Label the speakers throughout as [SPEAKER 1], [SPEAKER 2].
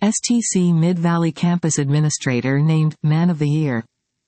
[SPEAKER 1] STC Mid-Valley Campus Administrator named Man of the Year.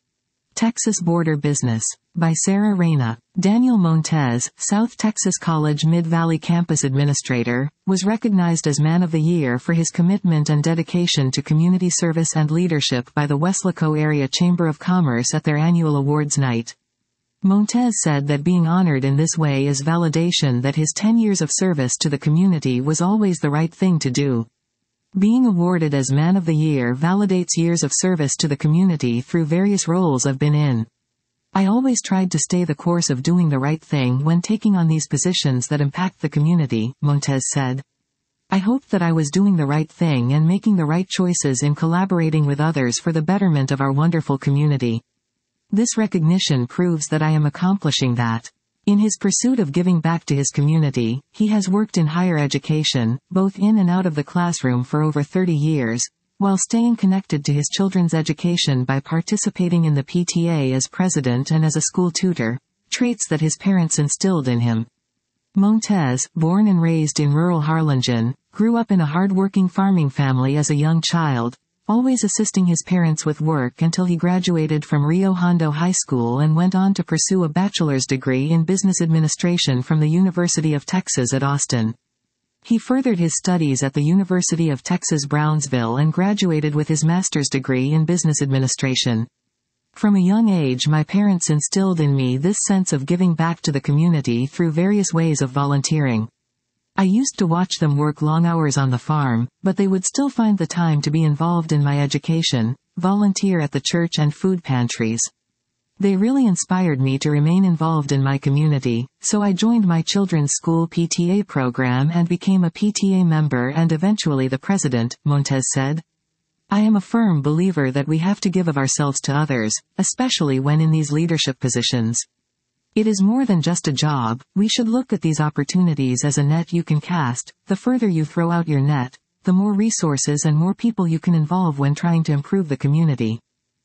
[SPEAKER 1] Texas Border Business. By Sarah Reyna. Daniel Montez, South Texas College Mid-Valley Campus Administrator, was recognized as Man of the Year for his commitment and dedication to community service and leadership by the Weslaco Area Chamber of Commerce at their annual awards night. Montez said that being honored in this way is validation that his 10 years of service to the community was always the right thing to do. Being awarded as Man of the Year validates years of service to the community through various roles I've been in. I always tried to stay the course of doing the right thing when taking on these positions that impact the community, Montez said. I hoped that I was doing the right thing and making the right choices in collaborating with others for the betterment of our wonderful community. This recognition proves that I am accomplishing that. In his pursuit of giving back to his community, he has worked in higher education, both in and out of the classroom for over 30 years, while staying connected to his children's education by participating in the PTA as president and as a school tutor, traits that his parents instilled in him. Montez, born and raised in rural Harlingen, grew up in a hard-working farming family as a young child, always assisting his parents with work until he graduated from Rio Hondo High School and went on to pursue a bachelor's degree in business administration from the University of Texas at Austin. He furthered his studies at the University of Texas Brownsville and graduated with his master's degree in business administration. From a young age, my parents instilled in me this sense of giving back to the community through various ways of volunteering. I used to watch them work long hours on the farm, but they would still find the time to be involved in my education, volunteer at the church and food pantries. They really inspired me to remain involved in my community, so I joined my children's school PTA program and became a PTA member and eventually the president, Montez said. I am a firm believer that we have to give of ourselves to others, especially when in these leadership positions. It is more than just a job. We should look at these opportunities as a net you can cast. The further you throw out your net, the more resources and more people you can involve when trying to improve the community.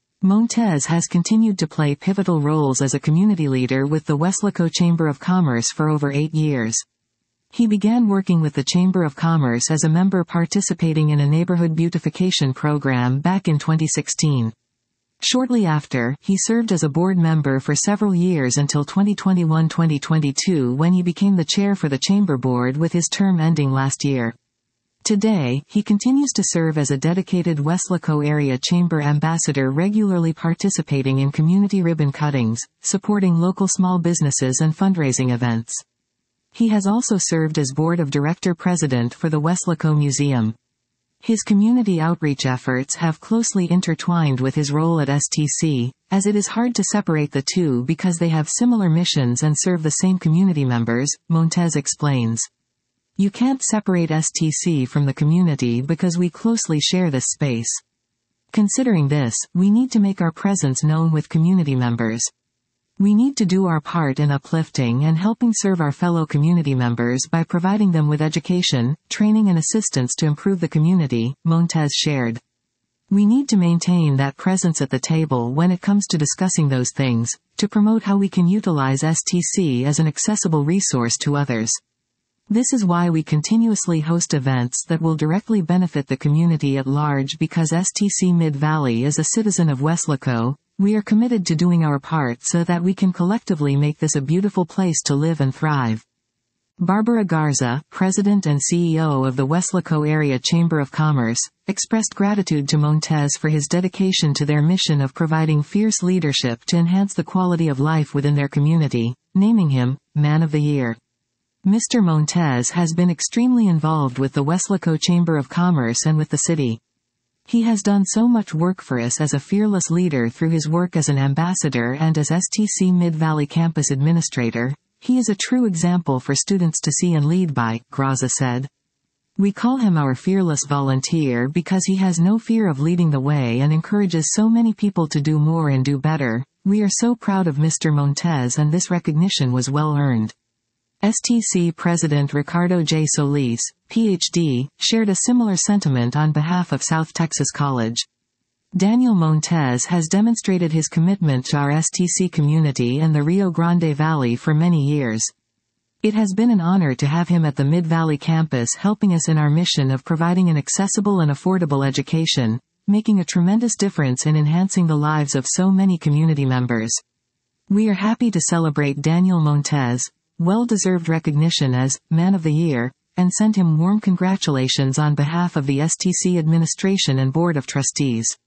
[SPEAKER 1] Montez has continued to play pivotal roles as a community leader with the Weslaco Chamber of Commerce for over 8 years. He began working with the Chamber of Commerce as a member participating in a neighborhood beautification program back in 2016. Shortly after, he served as a board member for several years until 2021-2022 when he became the chair for the Chamber Board with his term ending last year. Today, he continues to serve as a dedicated Weslaco Area Chamber ambassador, regularly participating in community ribbon cuttings, supporting local small businesses and fundraising events. He has also served as board of director president for the Weslaco Museum. His community outreach efforts have closely intertwined with his role at STC, as it is hard to separate the two because they have similar missions and serve the same community members, Montez explains. You can't separate STC from the community because we closely share this space. Considering this, we need to make our presence known with community members. We need to do our part in uplifting and helping serve our fellow community members by providing them with education, training and assistance to improve the community, Montez shared. We need to maintain that presence at the table when it comes to discussing those things, to promote how we can utilize STC as an accessible resource to others. This is why we continuously host events that will directly benefit the community at large because STC Mid-Valley is a citizen of Weslaco. We are committed to doing our part so that we can collectively make this a beautiful place to live and thrive. Barbara Garza, President and CEO of the Weslaco Area Chamber of Commerce, expressed gratitude to Montez for his dedication to their mission of providing fierce leadership to enhance the quality of life within their community, naming him Man of the Year. Mr. Montez has been extremely involved with the Weslaco Chamber of Commerce and with the city. He has done so much work for us as a fearless leader through his work as an ambassador and as STC Mid-Valley Campus Administrator. He is a true example for students to see and lead by, Garza said. We call him our fearless volunteer because he has no fear of leading the way and encourages so many people to do more and do better. We are so proud of Mr. Montez and this recognition was well earned. STC President Ricardo J. Solis, Ph.D., shared a similar sentiment on behalf of South Texas College. Daniel Montez has demonstrated his commitment to our STC community and the Rio Grande Valley for many years. It has been an honor to have him at the Mid-Valley campus helping us in our mission of providing an accessible and affordable education, making a tremendous difference in enhancing the lives of so many community members. We are happy to celebrate Daniel Montes, well-deserved recognition as Man of the Year, and send him warm congratulations on behalf of the STC administration and Board of Trustees.